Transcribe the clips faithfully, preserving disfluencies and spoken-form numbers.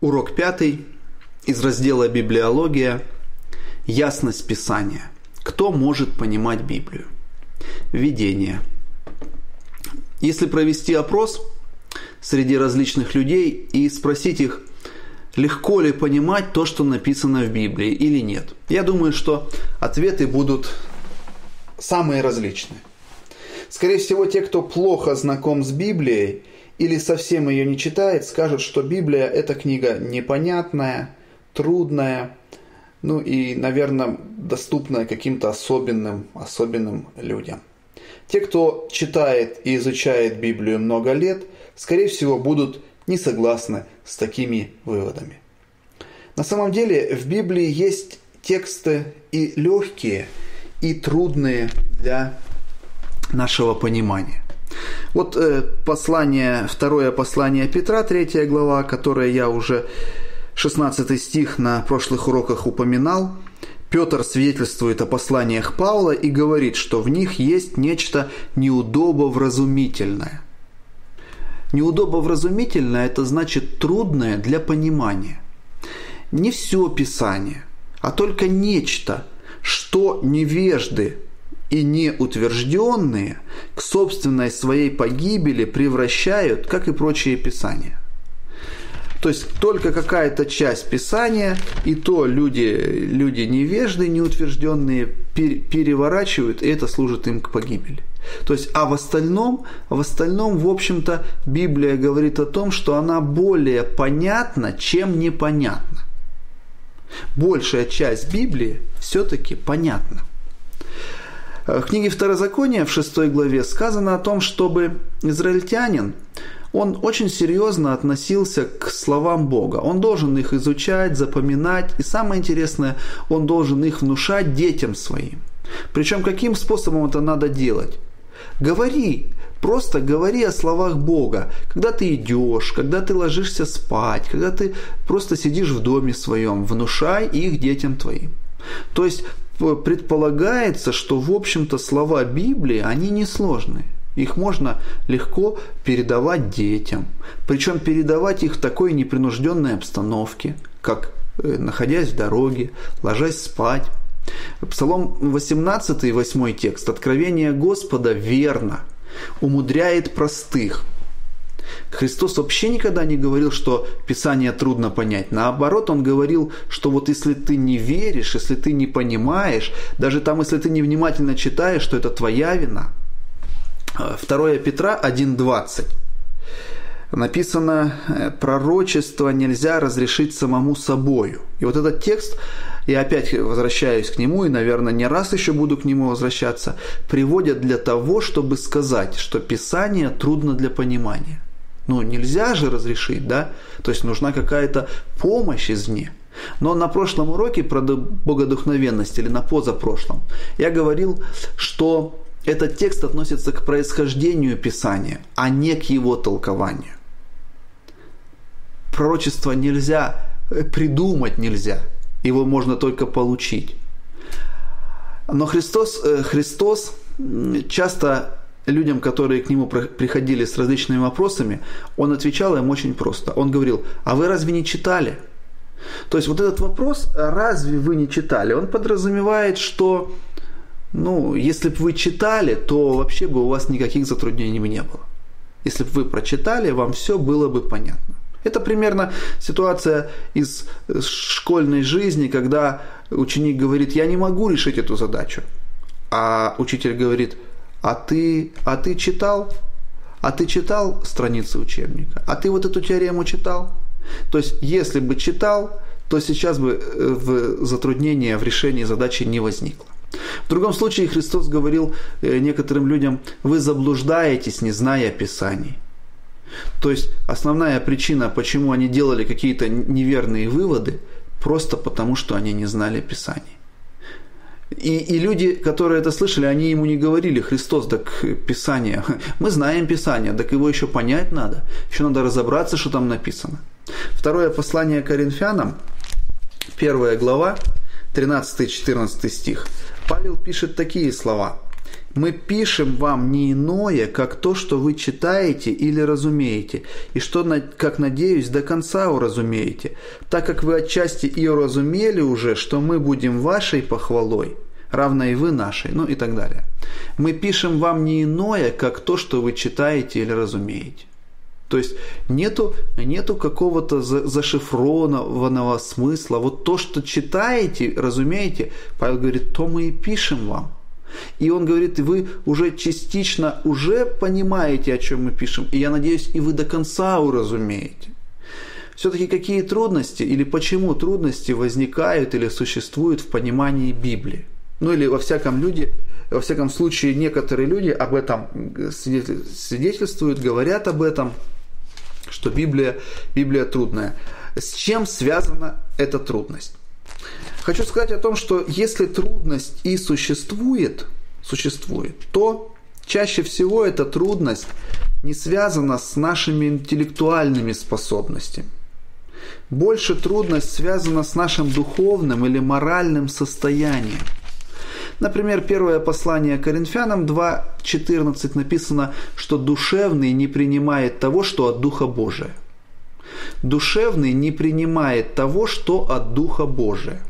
Урок пятый из раздела «Библиология. Ясность Писания. Кто может понимать Библию?» Введение. Если провести опрос среди различных людей и спросить их, легко ли понимать то, что написано в Библии или нет, я думаю, что ответы будут самые различные. Скорее всего, те, кто плохо знаком с Библией или совсем ее не читает, скажут, что Библия – это книга непонятная, трудная, ну и, наверное, доступная каким-то особенным, особенным людям. Те, кто читает и изучает Библию много лет, скорее всего, будут не согласны с такими выводами. На самом деле в Библии есть тексты и легкие, и трудные для нашего понимания. Вот э, послание, второе послание Петра, третья глава, которое я уже шестнадцатый стих на прошлых уроках упоминал. Петр свидетельствует о посланиях Павла и говорит, что в них есть нечто неудобовразумительное. Неудобовразумительное – это значит трудное для понимания. Не все Писание, а только нечто, что невежды и неутвержденные к собственной своей погибели превращают, как и прочие Писания. То есть только какая-то часть Писания, и то люди, люди невежды, неутвержденные, переворачивают, и это служит им к погибели. То есть, а в остальном, в остальном, в общем-то, Библия говорит о том, что она более понятна, чем непонятна. Большая часть Библии все-таки понятна. В книге Второзакония в шестой главе сказано о том, чтобы израильтянин, он очень серьезно относился к словам Бога. Он должен их изучать, запоминать, и самое интересное, он должен их внушать детям своим. Причем каким способом это надо делать? Говори, просто говори о словах Бога. Когда ты идешь, когда ты ложишься спать, когда ты просто сидишь в доме своем, внушай их детям твоим. То есть предполагается, что, в общем-то, слова Библии, они несложные. Их можно легко передавать детям. Причем передавать их в такой непринужденной обстановке, как находясь в дороге, ложась спать. Псалом восемнадцатый, восьмой текст. «Откровение Господа верно, умудряет простых». Христос вообще никогда не говорил, что Писание трудно понять. Наоборот, Он говорил, что вот если ты не веришь, если ты не понимаешь, даже там, если ты невнимательно читаешь, что это твоя вина. второе Петра один двадцать. Написано, пророчество нельзя разрешить самому собою. И вот этот текст, я опять возвращаюсь к нему, и, наверное, не раз еще буду к нему возвращаться, приводят для того, чтобы сказать, что Писание трудно для понимания. Ну, нельзя же разрешить, да? То есть нужна какая-то помощь извне. Но на прошлом уроке про богодухновенность, или на позапрошлом, я говорил, что этот текст относится к происхождению Писания, а не к его толкованию. Пророчество нельзя, придумать нельзя, его можно только получить. Но Христос, Христос часто людям, которые к Нему приходили с различными вопросами, Он отвечал им очень просто. Он говорил, а вы разве не читали? То есть вот этот вопрос, разве вы не читали, он подразумевает, что ну, если бы вы читали, то вообще бы у вас никаких затруднений не было. Если бы вы прочитали, вам все было бы понятно. Это примерно ситуация из школьной жизни, когда ученик говорит, я не могу решить эту задачу. А учитель говорит, а ты, а ты читал? А ты читал страницы учебника? А ты вот эту теорему читал? То есть, если бы читал, то сейчас бы в затруднение в решении задачи не возникло. В другом случае Христос говорил некоторым людям, вы заблуждаетесь, не зная Писаний. То есть основная причина, почему они делали какие-то неверные выводы, просто потому, что они не знали Писаний. И, и люди, которые это слышали, они ему не говорили, Христос, так Писание, мы знаем Писание, так его еще понять надо, еще надо разобраться, что там написано. Второе послание Коринфянам, первая глава, тринадцатый-четырнадцатый стих. Павел пишет такие слова. Мы пишем вам не иное, как то, что вы читаете или разумеете, и что, как надеюсь, до конца уразумеете, так как вы отчасти и уразумели уже, что мы будем вашей похвалой, равно и вы нашей, ну и так далее. Мы пишем вам не иное, как то, что вы читаете или разумеете. То есть нету, нету какого-то зашифрованного смысла. Вот то, что читаете, разумеете, Павел говорит, то мы и пишем вам. И он говорит, вы уже частично уже понимаете, о чем мы пишем, и я надеюсь, и вы до конца уразумеете. Все-таки какие трудности или почему трудности возникают или существуют в понимании Библии? Ну или во всяком, люди, во всяком случае некоторые люди об этом свидетельствуют, говорят об этом, что Библия, Библия трудная. С чем связана эта трудность? Хочу сказать о том, что если трудность и существует, существует, то чаще всего эта трудность не связана с нашими интеллектуальными способностями. Больше трудность связана с нашим духовным или моральным состоянием. Например, первое послание Коринфянам два четырнадцать написано, что душевный не принимает того, что от Духа Божия. Душевный не принимает того, что от Духа Божия.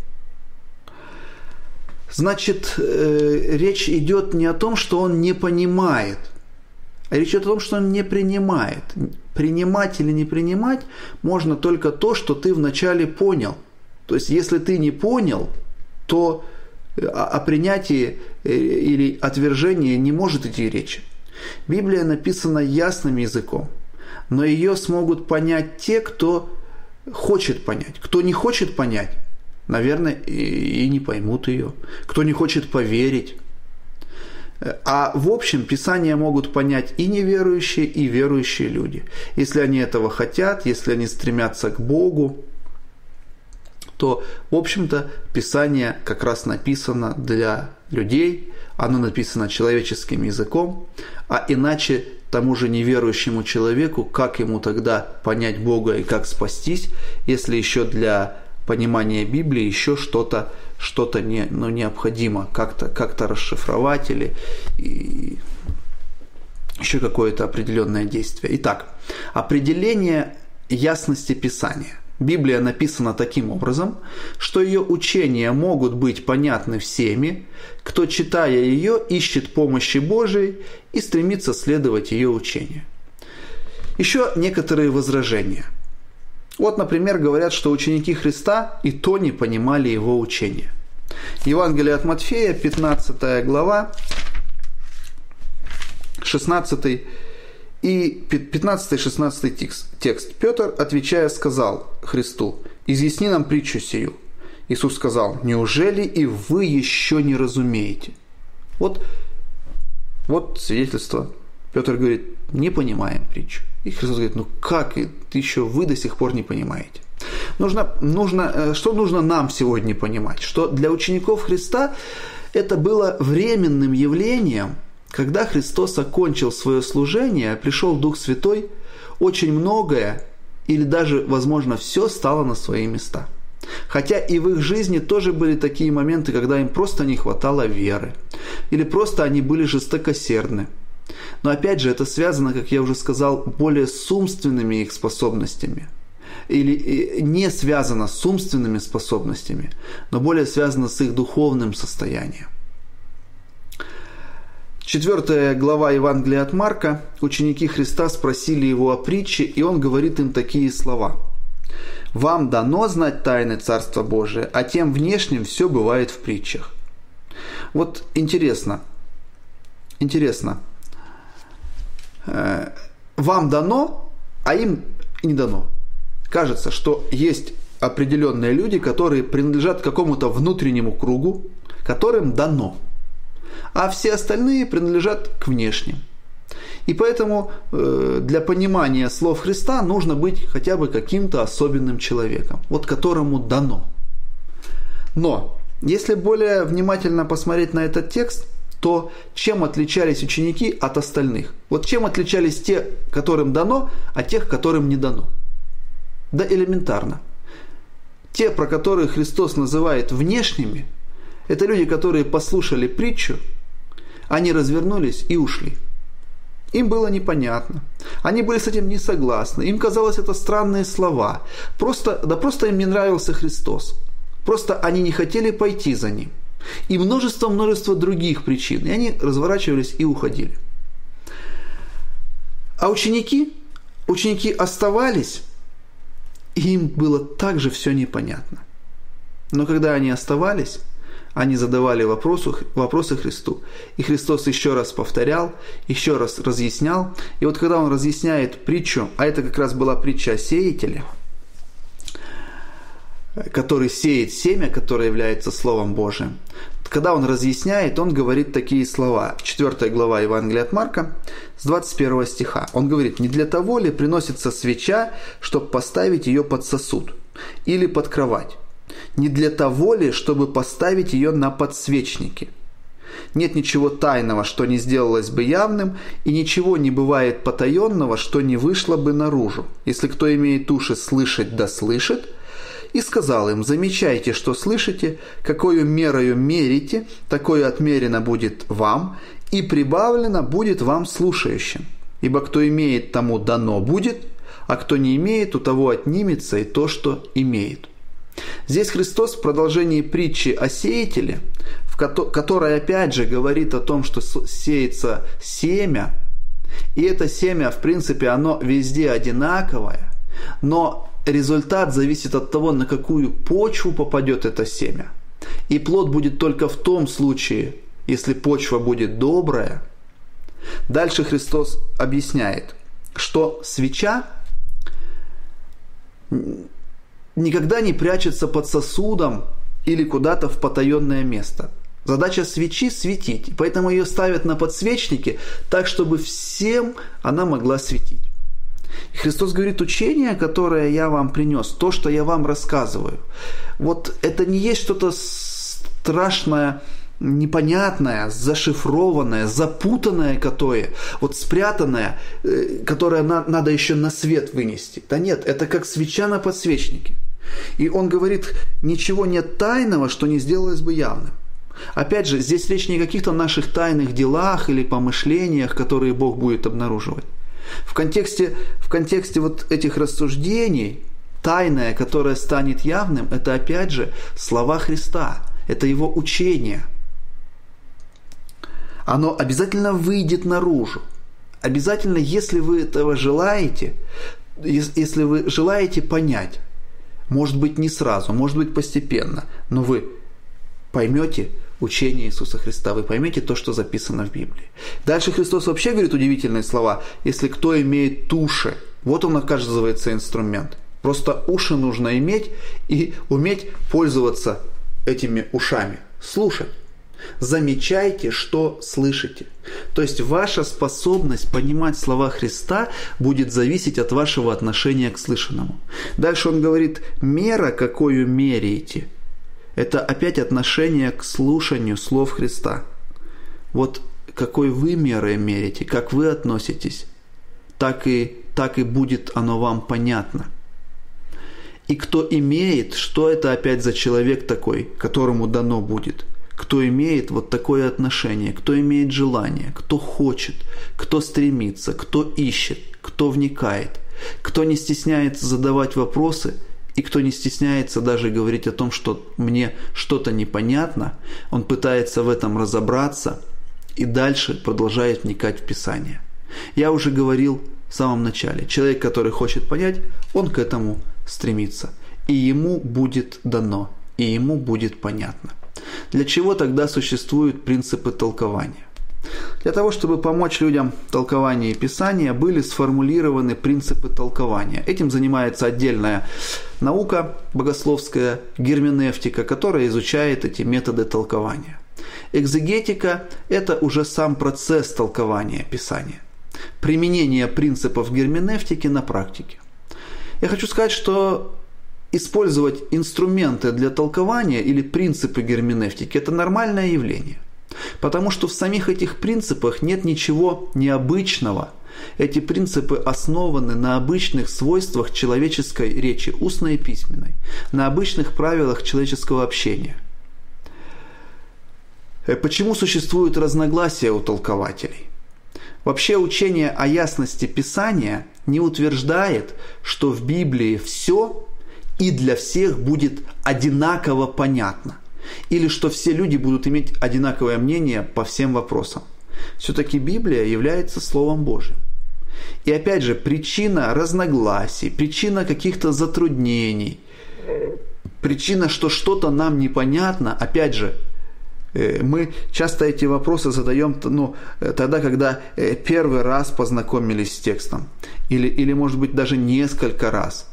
Значит, э, речь идет не о том, что он не понимает, а речь идет о том, что он не принимает. Принимать или не принимать можно только то, что ты вначале понял. То есть, если ты не понял, то о принятии или отвержении не может идти речи. Библия написана ясным языком, но ее смогут понять те, кто хочет понять. Кто не хочет понять, наверное, и не поймут ее. Кто не хочет поверить. А в общем, Писание могут понять и неверующие, и верующие люди. Если они этого хотят, если они стремятся к Богу, то, в общем-то, Писание как раз написано для людей, оно написано человеческим языком, а иначе тому же неверующему человеку, как ему тогда понять Бога и как спастись, если еще для понимания Библии еще что-то, что-то не, ну, необходимо как-то, как-то расшифровать или и еще какое-то определенное действие. Итак, определение ясности Писания. Библия написана таким образом, что ее учения могут быть понятны всеми, кто, читая ее, ищет помощи Божией и стремится следовать ее учению. Еще некоторые возражения. Вот, например, говорят, что ученики Христа и то не понимали его учения. Евангелие от Матфея, пятнадцатая глава, шестнадцатый и пятнадцатый-шестнадцатый текст. Петр, отвечая, сказал Христу: «Изъясни нам притчу сию». Иисус сказал: «Неужели и вы еще не разумеете?» Вот, вот свидетельство. Петр говорит: «Не понимаем притчу». И Христос говорит: «Ну как, и еще вы до сих пор не понимаете?» Нужно, нужно, что нужно нам сегодня понимать? Что для учеников Христа это было временным явлением. Когда Христос окончил свое служение, пришел Дух Святой, очень многое, или даже, возможно, все стало на свои места. Хотя и в их жизни тоже были такие моменты, когда им просто не хватало веры, или просто они были жестокосердны. Но опять же, это связано, как я уже сказал, более с умственными их способностями. Или не связано с умственными способностями, но более связано с их духовным состоянием. Четвертая глава Евангелия от Марка. Ученики Христа спросили его о притче, и он говорит им такие слова: «Вам дано знать тайны Царства Божия, а тем внешним все бывает в притчах». Вот интересно, интересно, вам дано, а им не дано. Кажется, что есть определенные люди, которые принадлежат какому-то внутреннему кругу, которым дано, а все остальные принадлежат к внешним. И поэтому э, для понимания слов Христа нужно быть хотя бы каким-то особенным человеком, вот которому дано. Но если более внимательно посмотреть на этот текст, то чем отличались ученики от остальных? Вот чем отличались те, которым дано, от тех, которым не дано? Да элементарно. Те, про которых Христос называет внешними, это люди, которые послушали притчу, они развернулись и ушли. Им было непонятно. Они были с этим не согласны. Им казалось это странные слова. Просто, да просто им не нравился Христос. Просто они не хотели пойти за Ним. И множество-множество других причин. И они разворачивались и уходили. А ученики, ученики оставались, и им было также все непонятно. Но когда они оставались, они задавали вопросы, вопросы Христу. И Христос еще раз повторял, еще раз разъяснял. И вот когда Он разъясняет притчу, а это как раз была притча о сеятеле, который сеет семя, которое является Словом Божиим. Когда Он разъясняет, Он говорит такие слова. четвёртая глава Евангелия от Марка, с двадцать первого стиха. Он говорит: «Не для того ли приносится свеча, чтобы поставить ее под сосуд или под кровать? Не для того ли, чтобы поставить ее на подсвечнике? Нет ничего тайного, что не сделалось бы явным, и ничего не бывает потаенного, что не вышло бы наружу. Если кто имеет уши слышать, да слышит». И сказал им: «Замечайте, что слышите, какою мерою мерите, такое отмерено будет вам, и прибавлено будет вам слушающим. Ибо кто имеет, тому дано будет, а кто не имеет, у того отнимется и то, что имеет». Здесь Христос в продолжении притчи о сеятеле, в которой опять же говорит о том, что сеется семя, и это семя, в принципе, оно везде одинаковое, но результат зависит от того, на какую почву попадет это семя. И плод будет только в том случае, если почва будет добрая. Дальше Христос объясняет, что свеча никогда не прячется под сосудом или куда-то в потаенное место. Задача свечи – светить, поэтому ее ставят на подсвечнике так, чтобы всем она могла светить. И Христос говорит: учение, которое я вам принес, то, что я вам рассказываю, вот это не есть что-то страшное, непонятное, зашифрованное, запутанное, которое, вот спрятанное, которое на, надо еще на свет вынести. Да нет, это как свеча на подсвечнике. И он говорит: ничего нет тайного, что не сделалось бы явным. Опять же, здесь речь не о каких-то наших тайных делах или помышлениях, которые Бог будет обнаруживать. В контексте, в контексте вот этих рассуждений, тайное, которое станет явным, это опять же слова Христа, это Его учение. Оно обязательно выйдет наружу. Обязательно, если вы этого желаете, если вы желаете понять, может быть не сразу, может быть постепенно, но вы поймете учение Иисуса Христа, вы поймете то, что записано в Библии. Дальше Христос вообще говорит удивительные слова: если кто имеет уши, вот он, оказывается, инструмент. Просто уши нужно иметь и уметь пользоваться этими ушами, слушать. Замечайте, что слышите. То есть ваша способность понимать слова Христа будет зависеть от вашего отношения к слышанному. Дальше он говорит: мера, какую меряете, это опять отношение к слушанию слов Христа. Вот какой вы мерой мерите, как вы относитесь, так и, так и будет оно вам понятно. И кто имеет, что это опять за человек такой, которому дано будет? Кто имеет вот такое отношение, кто имеет желание, кто хочет, кто стремится, кто ищет, кто вникает, кто не стесняется задавать вопросы, и кто не стесняется даже говорить о том, что мне что-то непонятно, он пытается в этом разобраться и дальше продолжает вникать в Писание. Я уже говорил в самом начале, человек, который хочет понять, он к этому стремится. И ему будет дано, и ему будет понятно. Для чего тогда существуют принципы толкования? Для того, чтобы помочь людям в толковании Писания, были сформулированы принципы толкования. Этим занимается отдельная наука богословская, герменевтика, которая изучает эти методы толкования. Экзегетика – это уже сам процесс толкования Писания. Применение принципов герменевтики на практике. Я хочу сказать, что использовать инструменты для толкования или принципы герменевтики – это нормальное явление. Потому что в самих этих принципах нет ничего необычного. Эти принципы основаны на обычных свойствах человеческой речи, устной и письменной, на обычных правилах человеческого общения. Почему существуют разногласия у толкователей? Вообще учение о ясности Писания не утверждает, что в Библии все и для всех будет одинаково понятно, или что все люди будут иметь одинаковое мнение по всем вопросам. Все-таки Библия является Словом Божьим. И опять же, причина разногласий, причина каких-то затруднений, причина, что что-то нам непонятно, опять же, мы часто эти вопросы задаем ну, тогда, когда первый раз познакомились с текстом, или, или может быть, даже несколько раз.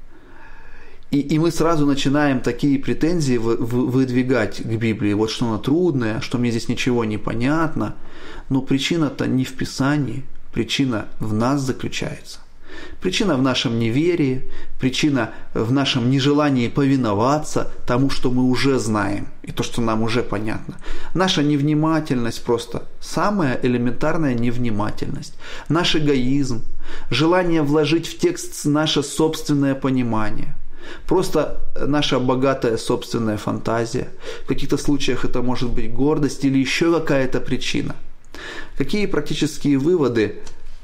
И, и мы сразу начинаем такие претензии вы, вы, выдвигать к Библии. Вот что она трудная, что мне здесь ничего не понятно. Но причина-то не в Писании, причина в нас заключается. Причина в нашем неверии, причина в нашем нежелании повиноваться тому, что мы уже знаем, и то, что нам уже понятно. Наша невнимательность просто, самая элементарная невнимательность. Наш эгоизм, желание вложить в текст наше собственное понимание. Просто наша богатая собственная фантазия. В каких-то случаях это может быть гордость или еще какая-то причина. Какие практические выводы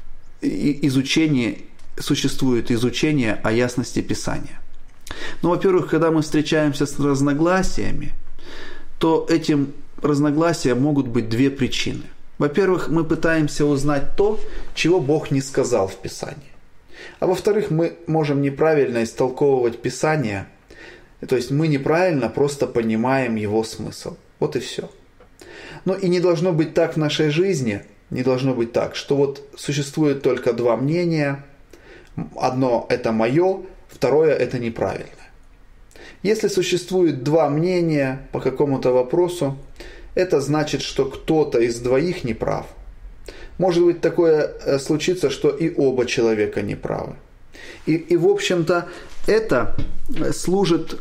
изучения существует изучение о ясности Писания? Ну, во-первых, когда мы встречаемся с разногласиями, то этим разногласиям могут быть две причины. Во-первых, мы пытаемся узнать то, чего Бог не сказал в Писании. А во-вторых, мы можем неправильно истолковывать Писание, то есть мы неправильно просто понимаем его смысл. Вот и все. Но и не должно быть так в нашей жизни, не должно быть так, что вот существует только два мнения. Одно – это мое, второе – это неправильное. Если существует два мнения по какому-то вопросу, это значит, что кто-то из двоих не прав. Может быть, такое случится, что и оба человека не правы. И, и в общем-то, это служит,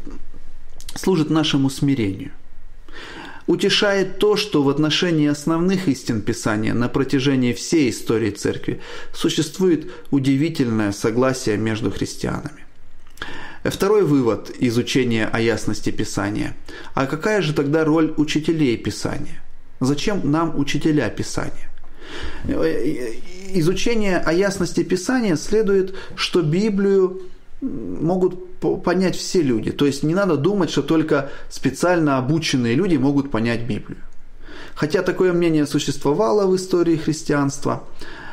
служит нашему смирению. Утешает то, что в отношении основных истин Писания на протяжении всей истории Церкви существует удивительное согласие между христианами. Второй вывод изучения о ясности Писания. А какая же тогда роль учителей Писания? Зачем нам учителя Писания? Изучение о ясности Писания следует, что Библию могут понять все люди. То есть не надо думать, что только специально обученные люди могут понять Библию. Хотя такое мнение существовало в истории христианства,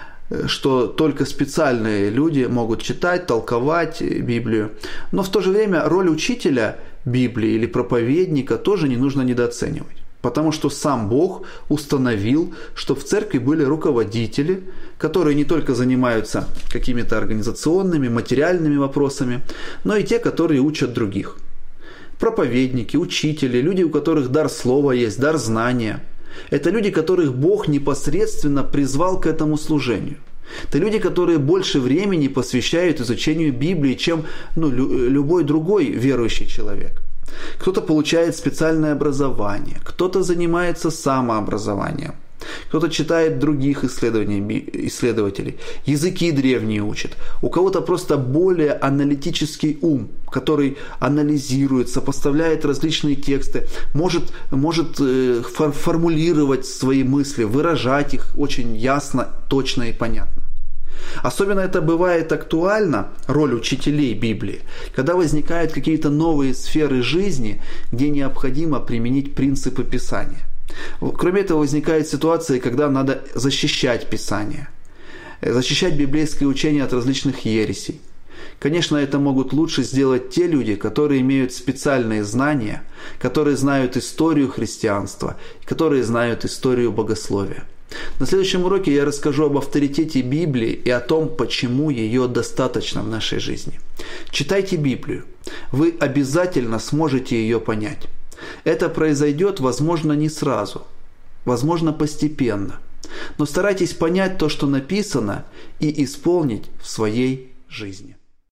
что только специальные люди могут читать, толковать Библию. Но в то же время роль учителя Библии или проповедника тоже не нужно недооценивать. Потому что сам Бог установил, что в церкви были руководители, которые не только занимаются какими-то организационными, материальными вопросами, но и те, которые учат других. Проповедники, учители, люди, у которых дар слова есть, дар знания. Это люди, которых Бог непосредственно призвал к этому служению. Это люди, которые больше времени посвящают изучению Библии, чем ну, любой другой верующий человек. Кто-то получает специальное образование, кто-то занимается самообразованием, кто-то читает других исследователей, языки древние учит, у кого-то просто более аналитический ум, который анализирует, сопоставляет различные тексты, может, может формулировать свои мысли, выражать их очень ясно, точно и понятно. Особенно это бывает актуально, роль учителей Библии, когда возникают какие-то новые сферы жизни, где необходимо применить принципы Писания. Кроме этого, возникают ситуации, когда надо защищать Писание, защищать библейское учение от различных ересей. Конечно, это могут лучше сделать те люди, которые имеют специальные знания, которые знают историю христианства, которые знают историю богословия. На следующем уроке я расскажу об авторитете Библии и о том, почему ее достаточно в нашей жизни. Читайте Библию. Вы обязательно сможете ее понять. Это произойдет, возможно, не сразу, возможно, постепенно. Но старайтесь понять то, что написано, и исполнить в своей жизни.